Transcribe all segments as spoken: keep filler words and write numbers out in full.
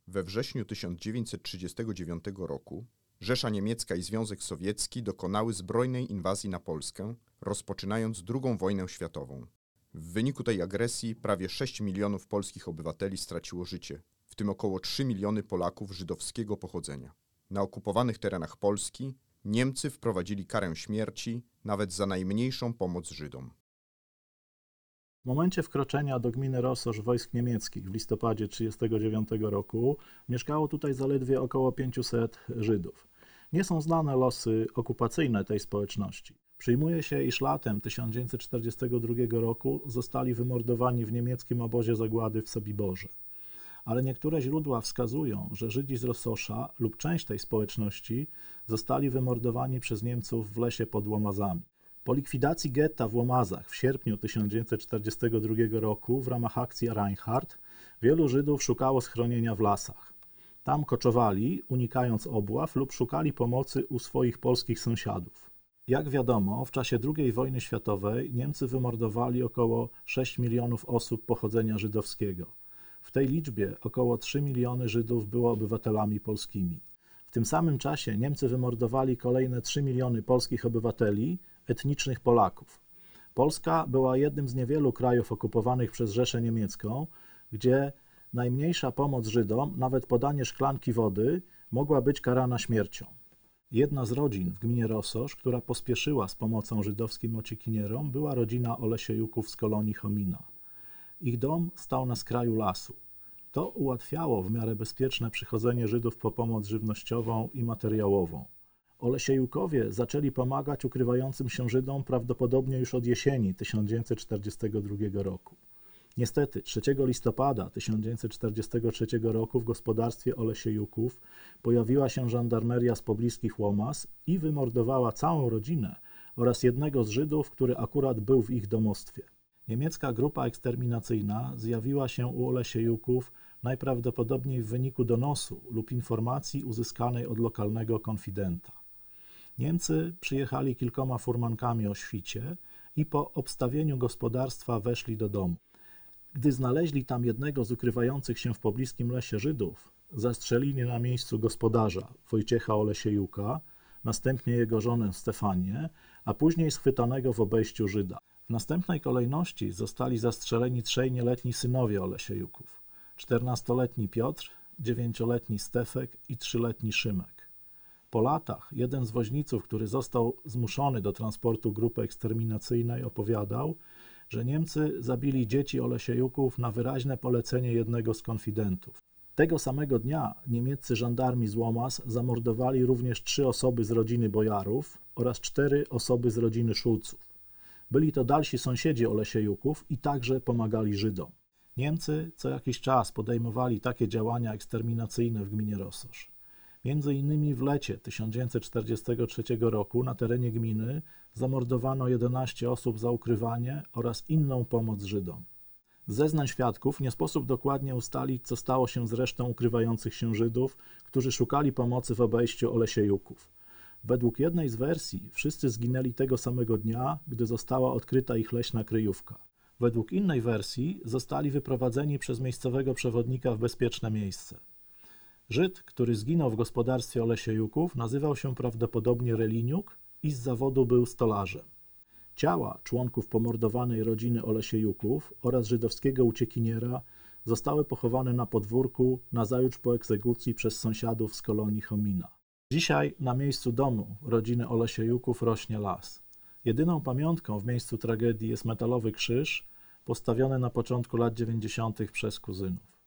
We wrześniu tysiąc dziewięćset trzydziestego dziewiątego roku Rzesza Niemiecka i Związek Sowiecki dokonały zbrojnej inwazji na Polskę, rozpoczynając drugą wojnę światową. W wyniku tej agresji prawie sześć milionów polskich obywateli straciło życie, w tym około trzy miliony Polaków żydowskiego pochodzenia. Na okupowanych terenach Polski Niemcy wprowadzili karę śmierci nawet za najmniejszą pomoc Żydom. W momencie wkroczenia do gminy Rososz wojsk niemieckich w listopadzie tysiąc dziewięćset trzydziestego dziewiątego roku mieszkało tutaj zaledwie około pięciuset Żydów. Nie są znane losy okupacyjne tej społeczności. Przyjmuje się, iż latem tysiąc dziewięćset czterdziestego drugiego roku zostali wymordowani w niemieckim obozie zagłady w Sobiborze. Ale niektóre źródła wskazują, że Żydzi z Rososza lub część tej społeczności zostali wymordowani przez Niemców w lesie pod Łomazami. Po likwidacji getta w Łomazach w sierpniu tysiąc dziewięćset czterdziestego drugiego roku w ramach akcji Reinhardt wielu Żydów szukało schronienia w lasach. Tam koczowali, unikając obław lub szukali pomocy u swoich polskich sąsiadów. Jak wiadomo, w czasie drugiej wojny światowej Niemcy wymordowali około sześć milionów osób pochodzenia żydowskiego. W tej liczbie około trzy miliony Żydów było obywatelami polskimi. W tym samym czasie Niemcy wymordowali kolejne trzy miliony polskich obywateli, etnicznych Polaków. Polska była jednym z niewielu krajów okupowanych przez Rzeszę Niemiecką, gdzie najmniejsza pomoc Żydom, nawet podanie szklanki wody, mogła być karana śmiercią. Jedna z rodzin w gminie Rososz, która pospieszyła z pomocą żydowskim uciekinierom, była rodzina Olesiejuków z kolonii Chomina. Ich dom stał na skraju lasu. To ułatwiało w miarę bezpieczne przychodzenie Żydów po pomoc żywnościową i materiałową. Olesiejukowie zaczęli pomagać ukrywającym się Żydom prawdopodobnie już od jesieni tysiąc dziewięćset czterdziestego drugiego roku. Niestety, trzeciego listopada tysiąc dziewięćset czterdziestego trzeciego roku w gospodarstwie Olesiejuków pojawiła się żandarmeria z pobliskich Łomaz i wymordowała całą rodzinę oraz jednego z Żydów, który akurat był w ich domostwie. Niemiecka grupa eksterminacyjna zjawiła się u Olesiejuków najprawdopodobniej w wyniku donosu lub informacji uzyskanej od lokalnego konfidenta. Niemcy przyjechali kilkoma furmankami o świcie i po obstawieniu gospodarstwa weszli do domu. Gdy znaleźli tam jednego z ukrywających się w pobliskim lesie Żydów, zastrzelili na miejscu gospodarza Wojciecha Olesiejuka, następnie jego żonę Stefanię, a później schwytanego w obejściu Żyda. W następnej kolejności zostali zastrzeleni trzej nieletni synowie Olesiejuków: czternastoletni Piotr, dziewięcioletni Stefek i trzyletni Szymek. Po latach jeden z woźniców, który został zmuszony do transportu grupy eksterminacyjnej, opowiadał, że Niemcy zabili dzieci Olesiejuków na wyraźne polecenie jednego z konfidentów. Tego samego dnia niemieccy żandarmi z Łomaz zamordowali również trzy osoby z rodziny Bojarów oraz cztery osoby z rodziny Szulców. Byli to dalsi sąsiedzi Olesiejuków i także pomagali Żydom. Niemcy co jakiś czas podejmowali takie działania eksterminacyjne w gminie Rososz. Między innymi w lecie tysiąc dziewięćset czterdziestego trzeciego roku na terenie gminy zamordowano jedenaście osób za ukrywanie oraz inną pomoc Żydom. Z zeznań świadków nie sposób dokładnie ustalić, co stało się z resztą ukrywających się Żydów, którzy szukali pomocy w obejściu Olesiejuków. Według jednej z wersji wszyscy zginęli tego samego dnia, gdy została odkryta ich leśna kryjówka. Według innej wersji zostali wyprowadzeni przez miejscowego przewodnika w bezpieczne miejsce. Żyd, który zginął w gospodarstwie Olesiejuków, nazywał się prawdopodobnie Reliniuk i z zawodu był stolarzem. Ciała członków pomordowanej rodziny Olesiejuków oraz żydowskiego uciekiniera zostały pochowane na podwórku nazajutrz po egzekucji przez sąsiadów z kolonii Chomina. Dzisiaj na miejscu domu rodziny Olesiejuków rośnie las. Jedyną pamiątką w miejscu tragedii jest metalowy krzyż postawiony na początku lat dziewięćdziesiątych przez kuzynów.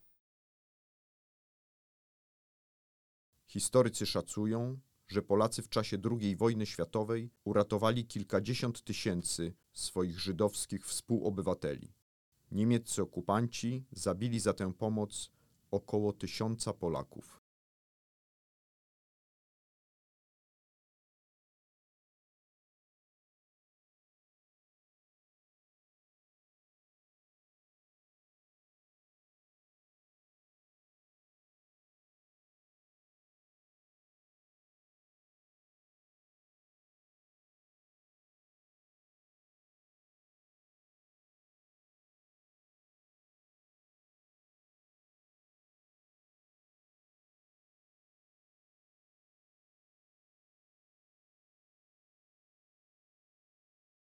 Historycy szacują, że Polacy w czasie drugiej wojny światowej uratowali kilkadziesiąt tysięcy swoich żydowskich współobywateli. Niemieccy okupanci zabili za tę pomoc około tysiąca Polaków.